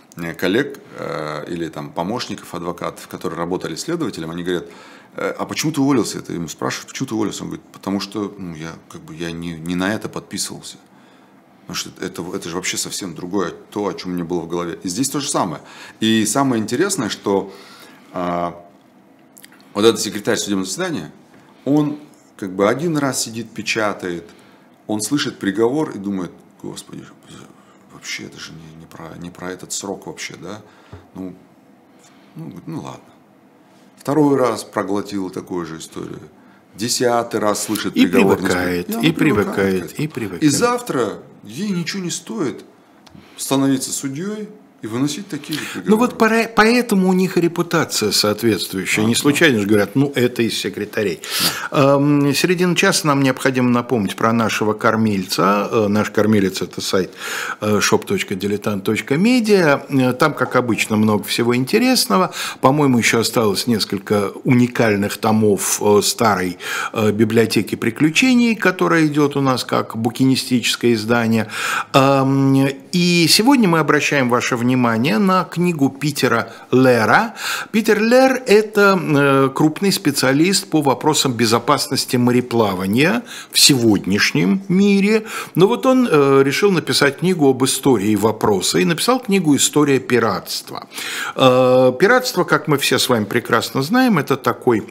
коллег э, или там помощников адвокатов, которые работали следователем, они говорят, э, а почему ты уволился? Это ему спрашивают, почему ты уволился? Он говорит, потому что ну, я, как бы, я не, не на это подписывался. Потому что это, это же вообще совсем другое, то, о чем мне было в голове. И здесь то же самое. И самое интересное, что э, вот этот секретарь судебного заседания, он как бы один раз сидит, печатает, он слышит приговор и думает, господи, вообще это же не, не, про, не про этот срок вообще, да? Ну, ну, ну ладно. Второй раз проглотил такую же историю. Десятый раз слышит и приговор. Привыкает, и, и привыкает, и привыкает. И завтра ей ничего не стоит становиться судьей и выносить такие же приговоры. Ну вот поэтому у них и репутация соответствующая. А, не случайно да. же говорят, ну это из секретарей. Да. Середина часа нам необходимо напомнить про нашего кормильца. Наш кормилец – это сайт шоп точка дилетант точка медиа. Там, как обычно, много всего интересного. По-моему, еще осталось несколько уникальных томов старой библиотеки приключений, которая идет у нас как букинистическое издание. И сегодня мы обращаем ваше внимание внимание на книгу Питера Лера. Питер Лер – это крупный специалист по вопросам безопасности мореплавания в сегодняшнем мире. Но вот он решил написать книгу об истории вопроса и написал книгу «История пиратства». Пиратство, как мы все с вами прекрасно знаем, это такой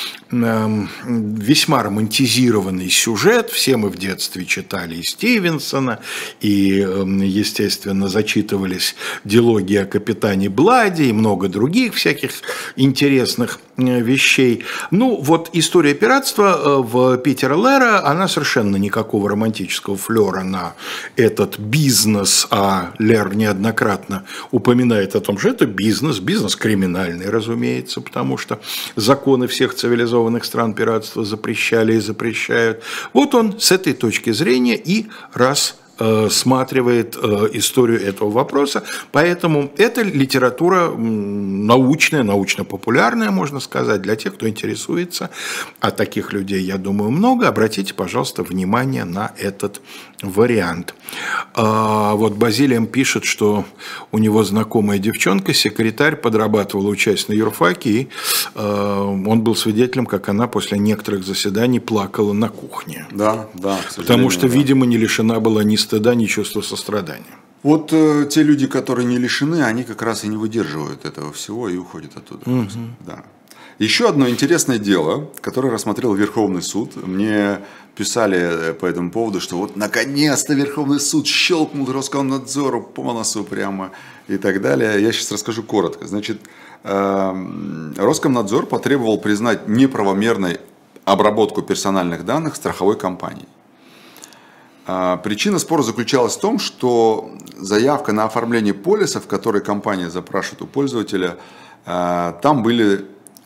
весьма романтизированный сюжет. Все мы в детстве читали и Стивенсона, и, естественно, зачитывались диалоги о капитане Бладе и много других всяких интересных вещей. Ну, вот история пиратства в Питера Лера, она совершенно никакого романтического флера на этот бизнес, а Лер неоднократно упоминает о том, что это бизнес, бизнес криминальный, разумеется, потому что законы всех цивилизованных стран пиратства запрещали и запрещают. Вот он с этой точки зрения и рассматривает историю этого вопроса. Поэтому это литература научная, научно-популярная, можно сказать, для тех, кто интересуется. А таких людей, я думаю, много. Обратите, пожалуйста, внимание на этот вариант. Вот Базилием пишет, что у него знакомая девчонка, секретарь, подрабатывала, учась на юрфаке, и он был свидетелем, как она после некоторых заседаний плакала на кухне. Да, да. Потому что, да. видимо, не лишена была ни стыда, ни чувства сострадания. Вот э, те люди, которые не лишены, они как раз и не выдерживают этого всего и уходят оттуда. Угу. Да. Еще одно интересное дело, которое рассмотрел Верховный суд. Мне писали по этому поводу, что вот наконец-то Верховный суд щелкнул Роскомнадзору по носу прямо и так далее. Я сейчас расскажу коротко. Значит, Роскомнадзор потребовал признать неправомерной обработку персональных данных страховой компанией. Причина спора заключалась в том, что заявка на оформление полиса, в которой компания запрашивает у пользователя, там были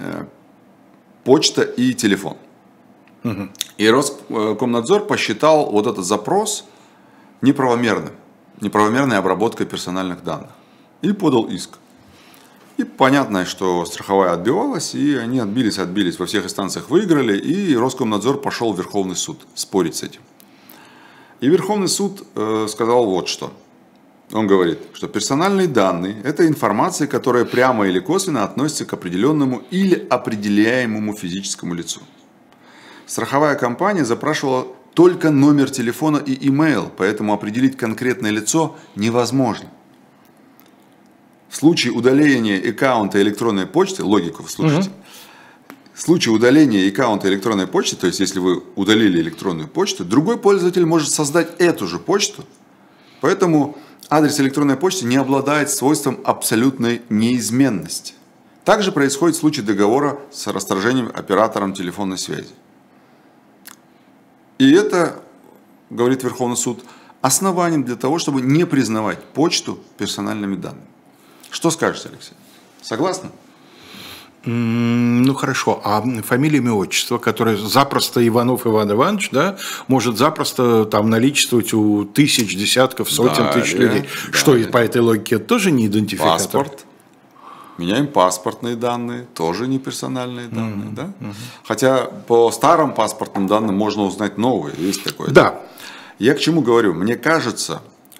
почта и телефон. Угу. И Роскомнадзор посчитал вот этот запрос неправомерным, неправомерной обработкой персональных данных. И подал иск. И понятно, что страховая отбивалась, и они отбились, отбились, во всех инстанциях выиграли, и Роскомнадзор пошел в Верховный суд спорить с этим. И Верховный суд э, сказал вот что. Он говорит, что персональные данные – это информация, которая прямо или косвенно относится к определенному или определяемому физическому лицу. Страховая компания запрашивала только номер телефона и имейл, поэтому определить конкретное лицо невозможно. В случае удаления аккаунта электронной почты, логику слушайте, угу. В случае удаления аккаунта электронной почты, то есть если вы удалили электронную почту, другой пользователь может создать эту же почту, поэтому адрес электронной почты не обладает свойством абсолютной неизменности. Также происходит в случае договора с расторжением оператором телефонной связи. И это, говорит Верховный суд, основанием для того, чтобы не признавать почту персональными данными. Что скажете, Алексей? Согласны? Ну хорошо, а фамилия, имя, отчество, которое запросто Иванов Иван Иванович, да, может запросто там наличествовать у тысяч, десятков, сотен да, тысяч людей. Да, что да. По этой логике тоже не идентификатор? Паспорт. Меняем паспортные данные, тоже не персональные данные, mm-hmm. да? Mm-hmm. Хотя по старым паспортным данным можно узнать новые, есть такое. Да. Я к чему говорю? Мне кажется,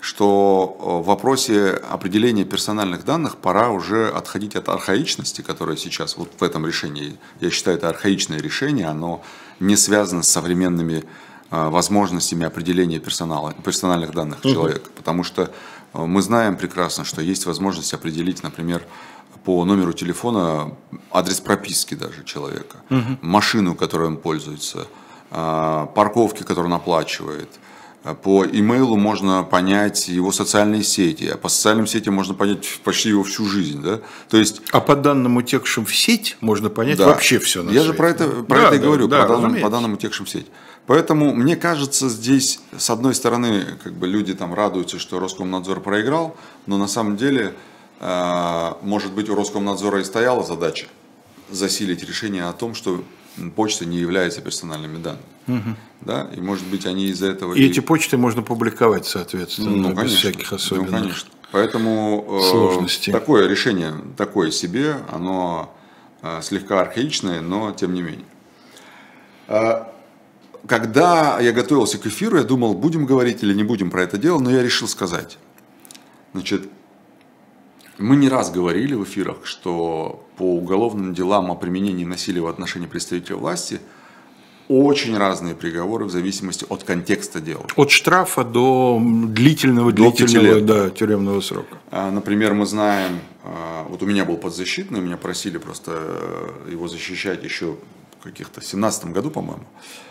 что в вопросе определения персональных данных пора уже отходить от архаичности, которая сейчас вот в этом решении, я считаю, это архаичное решение, оно не связано с современными возможностями определения персонала, персональных данных uh-huh. человека, потому что мы знаем прекрасно, что есть возможность определить, например, по номеру телефона адрес прописки даже человека, uh-huh. машину, которой он пользуется, парковки, которые он оплачивает. По имейлу можно понять его социальные сети, а по социальным сетям можно понять почти его всю жизнь. Да? То есть, а по данным, утекшим в сеть, можно понять да. вообще все на Я свете. же про это, про да, это и да, говорю, да, по, данным, по данным, утекшим в сеть. Поэтому, мне кажется, здесь, с одной стороны, как бы люди там радуются, что Роскомнадзор проиграл, но на самом деле, э, может быть, у Роскомнадзора и стояла задача засилить решение о том, что почта не является персональными данными. Угу. Да? И, может быть, они из-за этого... И, и эти почты можно публиковать, соответственно, ну, без конечно, всяких особенных ну, конечно. Поэтому сложностей. Э, такое решение, такое себе, оно э, слегка архаичное, но тем не менее. Э, когда я готовился к эфиру, я думал, будем говорить или не будем про это дело, но я решил сказать. Значит, мы не раз говорили в эфирах, что по уголовным делам о применении насилия в отношении представителей власти очень разные приговоры в зависимости от контекста дела. От штрафа до длительного, до длительного да, тюремного срока. Например, мы знаем, вот у меня был подзащитный, меня просили просто его защищать еще в каких-то семнадцатом году, по-моему.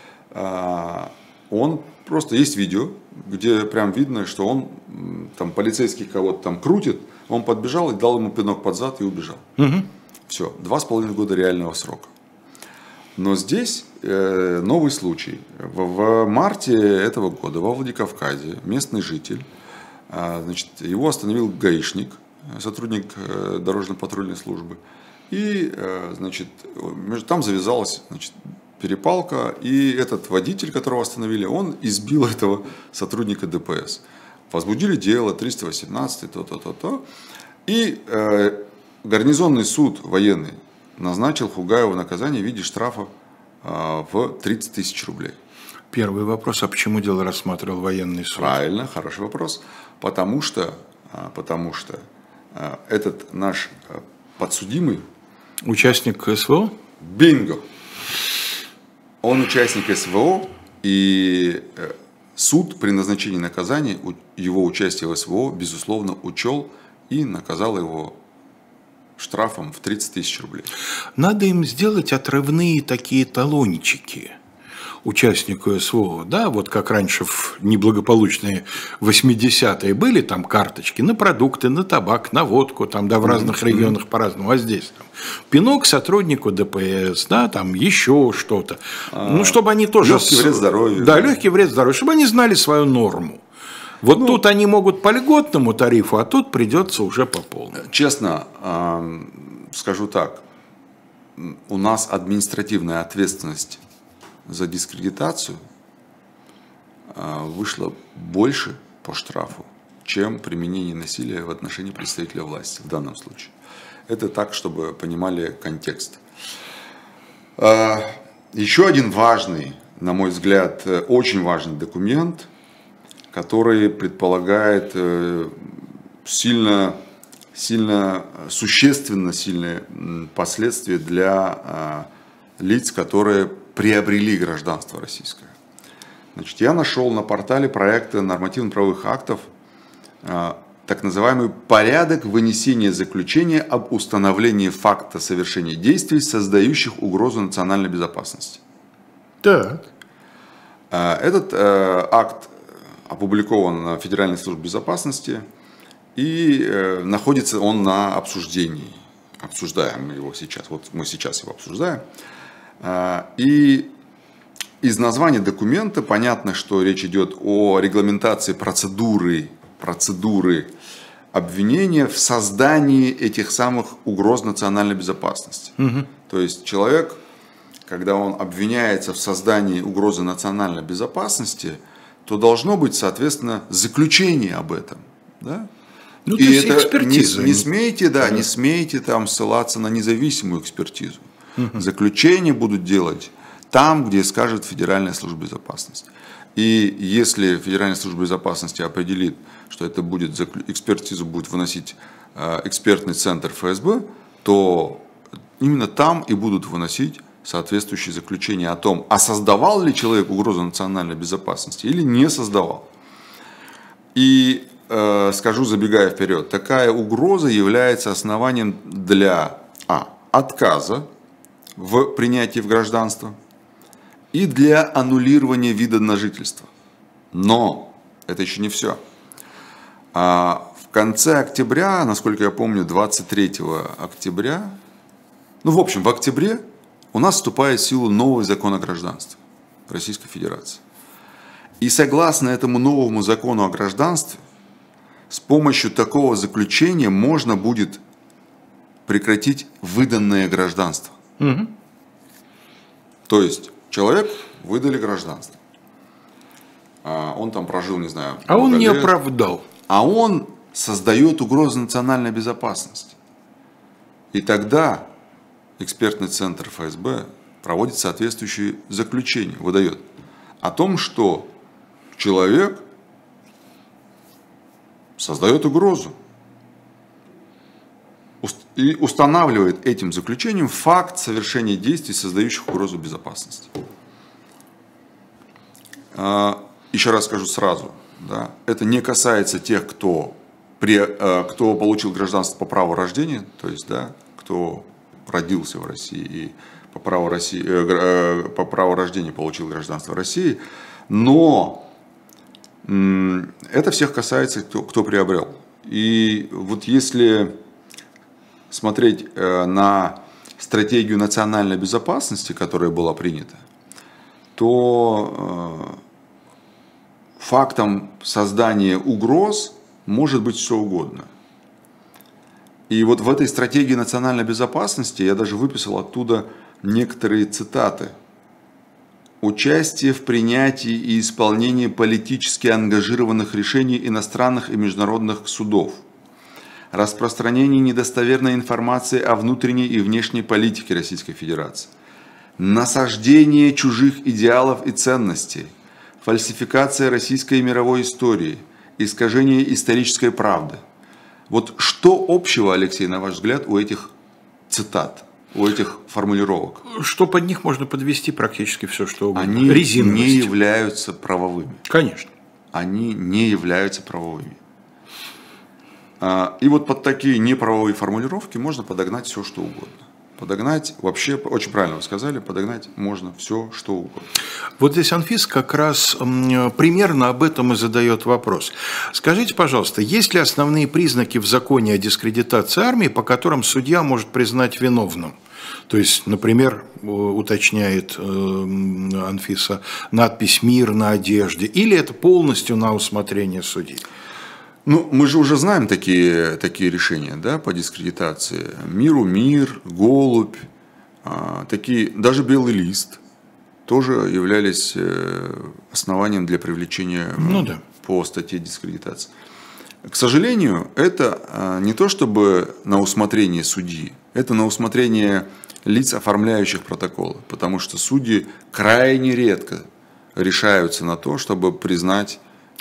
Он просто, есть видео, где прям видно, что он, там, полицейский кого-то там крутит, он подбежал и дал ему пинок под зад и убежал. Угу. Все, два с половиной года реального срока. Но здесь э, новый случай. В, в марте этого года во Владикавказе местный житель, э, значит, его остановил гаишник, сотрудник э, дорожно-патрульной службы. И, э, значит, между, там завязалась, значит, перепалка, и этот водитель, которого остановили, он избил этого сотрудника ДПС. Возбудили дело, триста восемнадцать, то-то-то-то. И э, гарнизонный суд военный назначил Хугаеву наказание в виде штрафа э, в тридцать тысяч рублей. Первый вопрос, а почему дело рассматривал военный суд? Правильно, хороший вопрос. Потому что, потому что э, этот наш подсудимый... Участник СВО? Бинго! Он участник СВО, и суд при назначении наказания его участия в СВО, безусловно, учел и наказал его штрафом в тридцать тысяч рублей. Надо им сделать отрывные такие талончики участнику СВО, да, вот как раньше в неблагополучные восьмидесятые были там карточки на продукты, на табак, на водку, там, да, в разных регионах по-разному, а здесь там пинок сотруднику ДПС, да, там еще что-то, а, ну, чтобы они тоже... Легкий вред здоровью. Да, легкий вред здоровью, чтобы они знали свою норму. Вот ну, тут они могут по льготному тарифу, а тут придется уже по полному. Честно, э, скажу так, у нас административная ответственность за дискредитацию вышло больше по штрафу, чем применение насилия в отношении представителя власти в данном случае. Это так, чтобы понимали контекст. Еще один важный, на мой взгляд, очень важный документ, который предполагает сильно, сильно, существенно сильные последствия для лиц, которые приобрели гражданство российское. Значит, я нашел на портале проекта нормативно-правовых актов э, так называемый порядок вынесения заключения об установлении факта совершения действий, создающих угрозу национальной безопасности. Так. Э, этот э, акт опубликован на Федеральной службе безопасности и э, находится он на обсуждении. Обсуждаем мы его сейчас. Вот мы сейчас его обсуждаем. И из названия документа понятно, что речь идет о регламентации процедуры, процедуры обвинения в создании этих самых угроз национальной безопасности. Угу. То есть человек, когда он обвиняется в создании угрозы национальной безопасности, то должно быть, соответственно, заключение об этом. Да? Ну, и это экспертиза. Не, не смейте, да, да. не смейте там ссылаться на независимую экспертизу. Угу. Заключения будут делать там, где скажет Федеральная служба безопасности. И если Федеральная служба безопасности определит, что это будет, экспертизу будет выносить экспертный центр эф эс бэ, то именно там и будут выносить соответствующие заключения о том, а создавал ли человек угрозу национальной безопасности или не создавал. И э, скажу, забегая вперед, такая угроза является основанием для а, отказа в принятии в гражданство и для аннулирования вида на жительство. Но это еще не все. А в конце октября, насколько я помню, двадцать третьего октября, ну в общем в октябре у нас вступает в силу новый закон о гражданстве Российской Федерации. И согласно этому новому закону о гражданстве, с помощью такого заключения можно будет прекратить выданное гражданство. Угу. То есть человек выдали гражданство. Он там прожил, не знаю, а он не лет, оправдал. А он создает угрозу национальной безопасности. И тогда экспертный центр эф эс бэ проводит соответствующие заключения, выдает о том, что человек создает угрозу и устанавливает этим заключением факт совершения действий, создающих угрозу безопасности. Еще раз скажу сразу, да, это не касается тех, кто, при, кто получил гражданство по праву рождения, то есть, да, кто родился в России и по праву, России, э, по праву рождения получил гражданство России, но м, это всех касается, кто, кто приобрел. И вот если смотреть э, на стратегию национальной безопасности, которая была принята, то э, фактом создания угроз может быть все угодно. И вот в этой стратегии национальной безопасности я даже выписал оттуда некоторые цитаты. Участие в принятии и исполнении политически ангажированных решений иностранных и международных судов. Распространение недостоверной информации о внутренней и внешней политике Российской Федерации. Насаждение чужих идеалов и ценностей. Фальсификация российской и мировой истории. Искажение исторической правды. Вот что общего, Алексей, на ваш взгляд, у этих цитат, у этих формулировок? Что под них можно подвести практически все, что угодно. Они не являются правовыми. Конечно. Они не являются правовыми. И вот под такие неправовые формулировки можно подогнать все, что угодно. Подогнать, вообще, очень правильно вы сказали, подогнать можно все, что угодно. Вот здесь Анфис как раз примерно об этом и задает вопрос. Скажите, пожалуйста, есть ли основные признаки в законе о дискредитации армии, по которым судья может признать виновным? То есть, например, уточняет Анфиса, надпись «Мир» на одежде, или это полностью на усмотрение судьи? Ну, мы же уже знаем такие, такие решения, да, по дискредитации. Миру мир, голубь, а, такие, даже белый лист тоже являлись основанием для привлечения ну, да. по статье дискредитации. К сожалению, это не то чтобы на усмотрение судьи, это на усмотрение лиц, оформляющих протоколы, потому что судьи крайне редко решаются на то, чтобы признать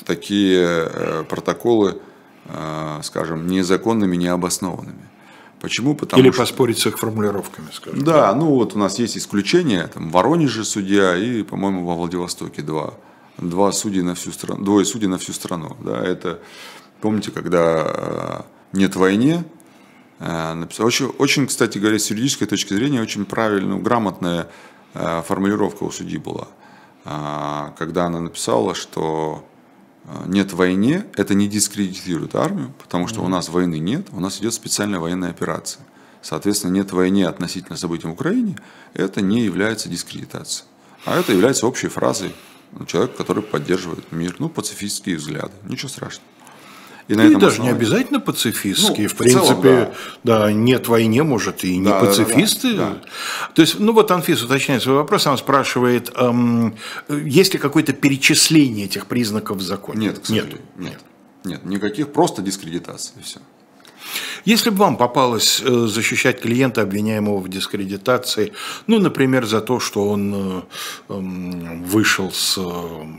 такие протоколы, скажем, незаконными, необоснованными. Почему? Потому Или что... поспорить с их формулировками, скажем. Да, ну вот у нас есть исключения, там в Воронеже судья и, по-моему, во Владивостоке два. Два судьи на всю страну, двое судей на всю страну. Да, это, помните, когда «Нет войне», написал. Очень, очень, кстати говоря, с юридической точки зрения, очень правильная, грамотная формулировка у судьи была. Когда она написала, что «Нет войне» – это не дискредитирует армию, потому что у нас войны нет, у нас идет специальная военная операция. Соответственно, «Нет войне» относительно событий в Украине – это не является дискредитацией. А это является общей фразой человека, который поддерживает мир, ну, пацифистские взгляды. Ничего страшного. И, на и этом даже основании... не обязательно пацифистские. Ну, в, в принципе, целом, да. да, «Нет войне», может, и да, не пацифисты. Да, да, да. То есть, ну вот Анфис уточняет свой вопрос, она спрашивает, эм, есть ли какое-то перечисление этих признаков в законе? Нет, к сожалению. Нет, нет, нет, никаких, просто дискредитации, и все. Если бы вам попалось защищать клиента, обвиняемого в дискредитации, ну, например, за то, что он вышел с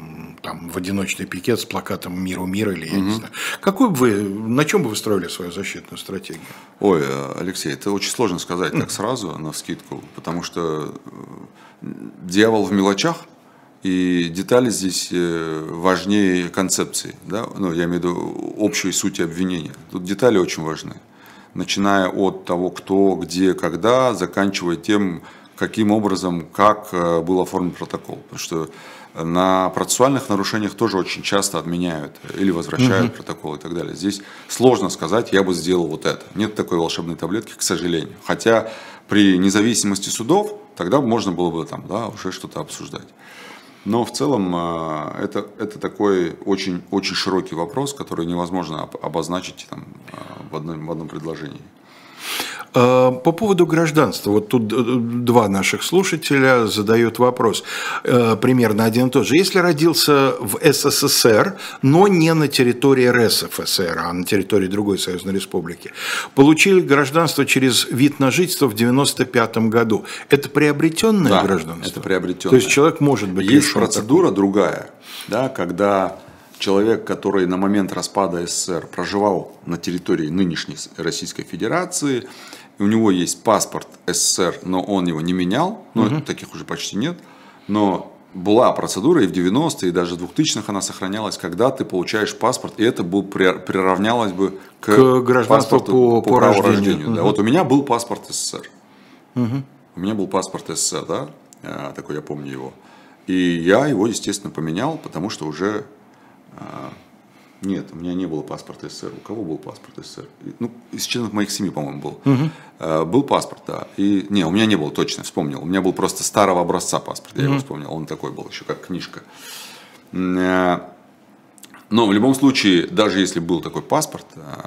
там, в одиночный пикет с плакатом «Миру мира» или я угу. не знаю. Какой бы вы, на чем бы вы строили свою защитную стратегию? Ой, Алексей, это очень сложно сказать так сразу, навскидку, потому что дьявол в мелочах, и детали здесь важнее концепции, да? Ну, я имею в виду общей сути обвинения. Тут детали очень важны, начиная от того, кто, где, когда, заканчивая тем, каким образом, как был оформлен протокол. Потому что на процессуальных нарушениях тоже очень часто отменяют или возвращают угу. протокол и так далее. Здесь сложно сказать, я бы сделал вот это. Нет такой волшебной таблетки, к сожалению. Хотя при независимости судов тогда можно было бы там, да, уже что-то обсуждать. Но в целом это, это такой очень, очень широкий вопрос, который невозможно обозначить там, в, одном, в одном предложении. По поводу гражданства, вот тут два наших слушателя задают вопрос, примерно один и тот же. Если родился в СССР, но не на территории РСФСР, а на территории другой союзной республики, получили гражданство через вид на жительство в девяносто пятом году, это приобретенное да, гражданство? Это приобретенное. То есть человек может быть... Есть процедура такой. другая, да, когда... Человек, который на момент распада СССР проживал на территории нынешней Российской Федерации, у него есть паспорт СССР, но он его не менял, ну, угу. таких уже почти нет, но была процедура и в девяностые, и даже в двухтысячных она сохранялась, когда ты получаешь паспорт, и это был, приравнялось бы к, к паспорту по, по, по праву рождения. Угу. Да. Вот у меня был паспорт СССР. Угу. У меня был паспорт СССР, да, такой я помню его. И я его, естественно, поменял, потому что уже... Нет, у меня не было паспорта СССР. У кого был паспорт СССР? Ну, из членов моих семьи, по-моему, был. Угу. Был паспорт, да. И, не, у меня не было, точно, вспомнил. У меня был просто старого образца паспорт. Я угу. его вспомнил. Он такой был, еще как книжка. Но в любом случае, даже если был такой паспорт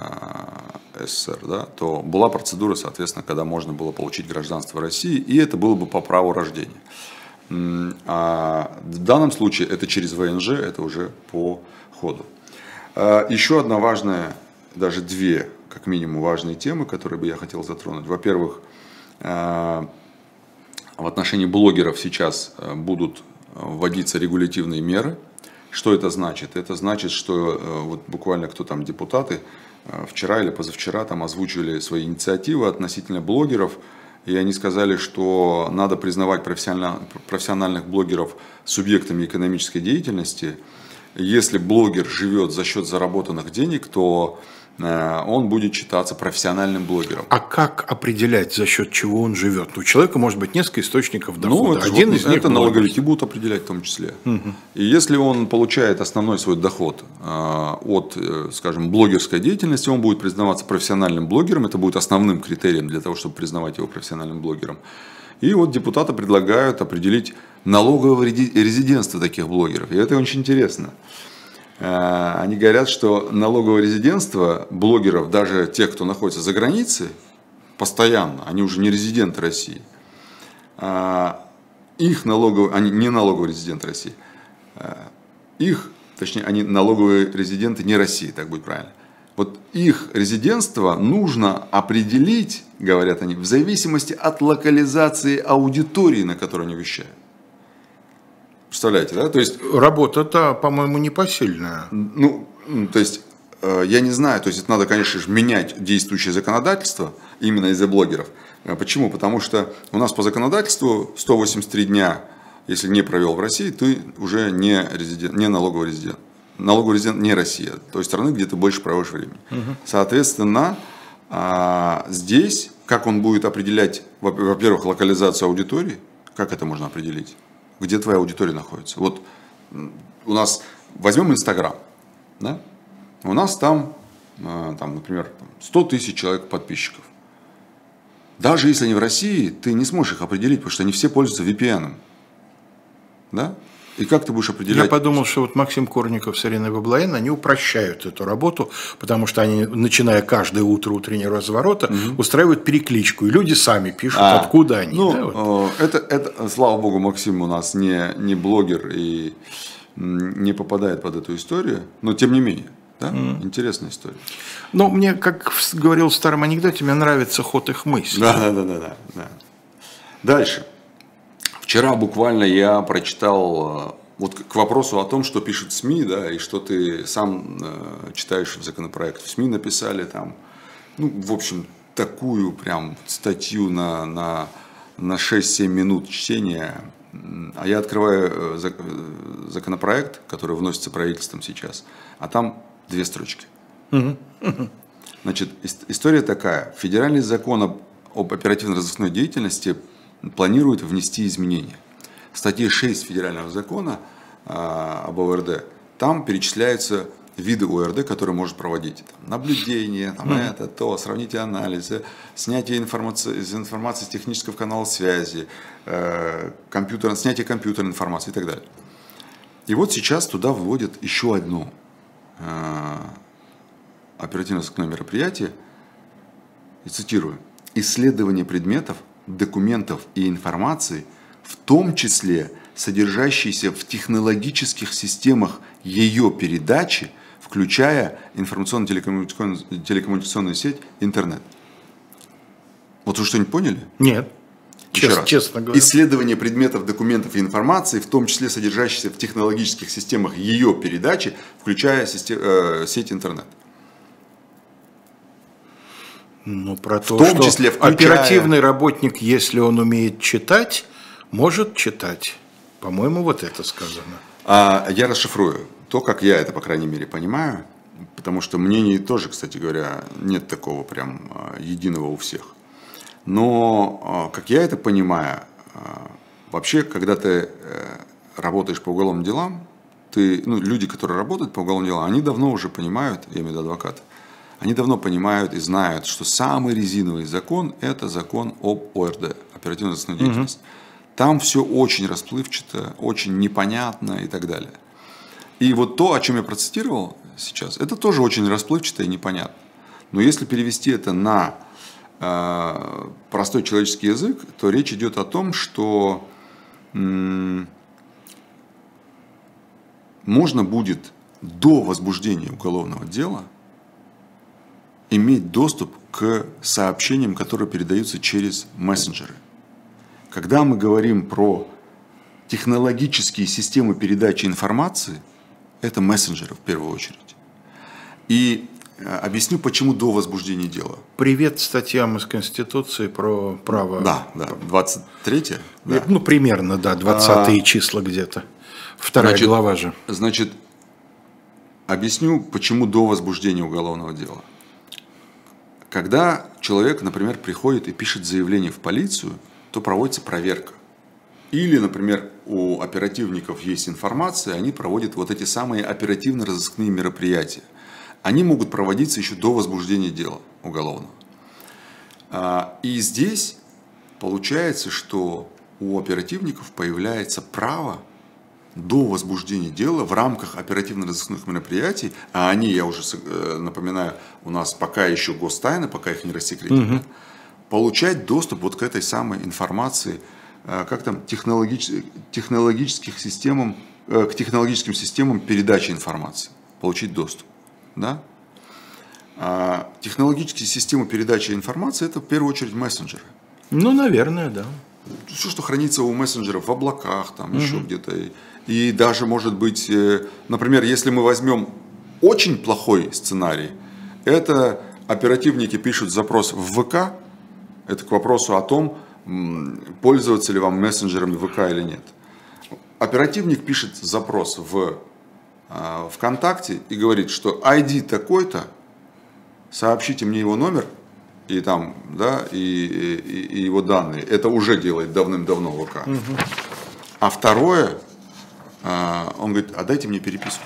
СССР, да, то была процедура, соответственно, когда можно было получить гражданство России, и это было бы по праву рождения. А в данном случае это через ВНЖ, это уже по ходу. Еще одна важная, даже две, как минимум, важные темы, которые бы я хотел затронуть. Во-первых, в отношении блогеров сейчас будут вводиться регулятивные меры. Что это значит? Это значит, что вот буквально кто там, депутаты, вчера или позавчера там озвучивали свои инициативы относительно блогеров. И они сказали, что надо признавать профессиональных блогеров субъектами экономической деятельности. Если блогер живет за счет заработанных денег, то он будет считаться профессиональным блогером. А как определять, за счет чего он живет? У человека может быть несколько источников дохода. Ну, это, Один вот, из них это налоговики будут определять в том числе. Угу. И если он получает основной свой доход от, скажем, блогерской деятельности, он будет признаваться профессиональным блогером. Это будет основным критерием для того, чтобы признавать его профессиональным блогером. И вот депутаты предлагают определить налоговое резидентство таких блогеров. И это очень интересно. Они говорят, что налоговое резидентство блогеров, даже тех, кто находится за границей, постоянно, они уже не резиденты России, их налоговые, они не налоговые резиденты России, их, точнее, они налоговые резиденты не России, так будет правильно. Вот их резидентство нужно определить, говорят они, в зависимости от локализации аудитории, на которой они вещают. Представляете, да? То есть работа-то, по-моему, непосильная. Ну, то есть, я не знаю, то есть это надо, конечно же, менять действующее законодательство именно из-за блогеров. Почему? Потому что у нас по законодательству сто восемьдесят три дня, если не провел в России, ты уже не резидент, не налоговый резидент. Налоговый резидент не Россия, той страны, где ты больше проводишь времени. Угу. Соответственно, здесь, как он будет определять, во-первых, локализацию аудитории, как это можно определить? Где твоя аудитория находится? Вот у нас, возьмем Инстаграм, да? У нас там, там, например, сто тысяч человек подписчиков. Даже если они в России, ты не сможешь их определить, потому что они все пользуются ви пи эн. Да? И как ты будешь определять? Я подумал, что вот Максим Корников с Ириной Баблоян, они упрощают эту работу, потому что они, начиная каждое утро утреннего разворота, угу. устраивают перекличку, и люди сами пишут, а, откуда они. Ну, да, вот. это, это, слава богу, Максим у нас не, не блогер и не попадает под эту историю, но тем не менее. Да? Mm. Интересная история. Ну, мне, как говорил в старом анекдоте, мне нравится ход их мысли. Да, да, да, да, да. Дальше. Вчера буквально я прочитал вот к вопросу о том, что пишут СМИ, да, и что ты сам э, читаешь в законопроект. В СМИ написали там, ну, в общем, такую прям статью на, на, на шесть-семь минут чтения. А я открываю законопроект, который вносится правительством сейчас, а там две строчки. Угу. Значит, история такая. Федеральный закон об, об оперативно-розыскной деятельности планирует внести изменения. В статье шесть федерального закона а, об ОРД, там перечисляются виды ОРД, которые может проводить. Там, наблюдение, там, mm. это, то, сравнительные анализы, снятие информации, из информации с технического канала связи, э, компьютер, снятие компьютерной информации и так далее. И вот сейчас туда вводят еще одно э, оперативно-розыскное мероприятие, и цитирую, исследование предметов, документов и информации, в том числе содержащейся в технологических системах ее передачи, включая информационно-телекоммуникационную, телекоммуникационную сеть, интернет. Вот вы что-нибудь поняли? Нет. Чест, честно говоря. Исследование предметов, документов и информации, в том числе содержащейся в технологических системах ее передачи, включая систем, э, сеть интернет. Ну, про то, в том что числе включая... оперативный работник, если он умеет читать, может читать. По-моему, вот это сказано. А я расшифрую то, как я это, по крайней мере, понимаю, потому что мнений тоже, кстати говоря, нет такого прям единого у всех. Но, как я это понимаю, вообще, когда ты работаешь по уголовным делам, ты, ну, люди, которые работают по уголовным делам, они давно уже понимают, я имею в виду адвоката, они давно понимают и знают, что самый резиновый закон – это закон об ОРД, оперативно-розыскной деятельности. Угу. Там все очень расплывчато, очень непонятно и так далее. И вот то, о чем я процитировал сейчас, это тоже очень расплывчато и непонятно. Но если перевести это на э, простой человеческий язык, то речь идет о том, что м- можно будет до возбуждения уголовного дела иметь доступ к сообщениям, которые передаются через мессенджеры. Когда мы говорим про технологические системы передачи информации, это мессенджеры в первую очередь. И объясню, почему до возбуждения дела. Привет статьям из Конституции про право... Да, да, двадцать третья. Да. Ну, примерно, да, двадцатые а, числа где-то. Вторая значит, глава же. Значит, объясню, почему до возбуждения уголовного дела. Когда человек, например, приходит и пишет заявление в полицию, то проводится проверка. Или, например, у оперативников есть информация, они проводят вот эти самые оперативно-розыскные мероприятия. Они могут проводиться еще до возбуждения дела уголовного. И здесь получается, что у оперативников появляется право до возбуждения дела в рамках оперативно-розыскных мероприятий, а они, я уже напоминаю, у нас пока еще гостайны, пока их не рассекретили, угу. получать доступ вот к этой самой информации, как там, технологич... технологических системам, к технологическим системам передачи информации, получить доступ. Да? А технологические системы передачи информации – это в первую очередь мессенджеры. Ну, наверное, да. Все, что хранится у мессенджеров в облаках, там угу. еще где-то. И даже, может быть, например, если мы возьмем очень плохой сценарий, это оперативники пишут запрос в ВК, это к вопросу о том, пользоваться ли вам мессенджерами ВК или нет. Оперативник пишет запрос в э, ВКонтакте и говорит, что ай ди такой-то, сообщите мне его номер и, там, да, и, и, и его данные. Это уже делает давным-давно ВК. Угу. А второе, э, он говорит, а дайте мне переписку.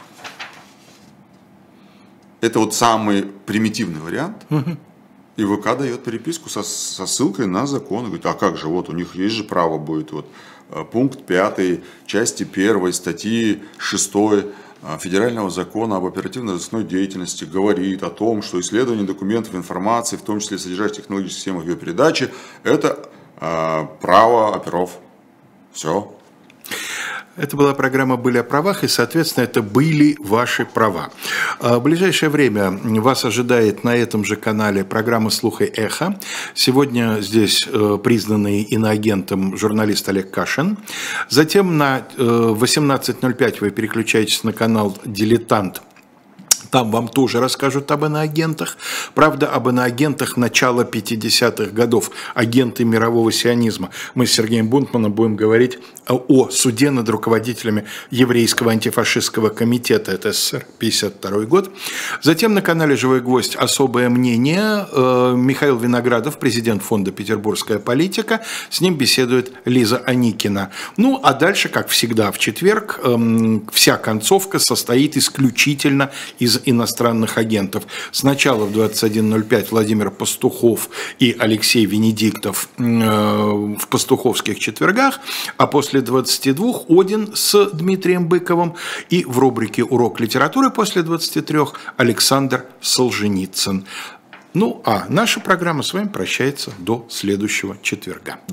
Это вот самый примитивный вариант. Угу. И ВК дает переписку со, со ссылкой на закон. Говорит, а как же, вот у них есть же право будет. Вот, пункт пятый, части первой, статьи шестой Федерального закона об оперативно-розыскной деятельности говорит о том, что исследование документов, информации, в том числе содержащих технологических систем ее передачи, это э, право оперов. Все. Это была программа «Были о правах», и, соответственно, это были ваши права. В ближайшее время вас ожидает на этом же канале программа «Слух и эхо». Сегодня здесь признанный иноагентом журналист Олег Кашин. Затем на восемнадцать ноль пять вы переключаетесь на канал «Дилетант». Там вам тоже расскажут об иноагентах. Правда, об иноагентах начала пятидесятых годов, агенты мирового сионизма. Мы с Сергеем Бунтманом будем говорить о суде над руководителями еврейского антифашистского комитета, это СССР, пятьдесят второй год. Затем на канале «Живой гвоздь» особое мнение. Михаил Виноградов, президент фонда «Петербургская политика». С ним беседует Лиза Аникина. Ну, а дальше, как всегда, в четверг вся концовка состоит исключительно из иностранных агентов. Сначала в двадцать один ноль пять Владимир Пастухов и Алексей Венедиктов в пастуховских четвергах, а после двадцати двух Один с Дмитрием Быковым, и в рубрике «Урок литературы» после двадцати трёх Александр Солженицын. Ну, а наша программа с вами прощается до следующего четверга.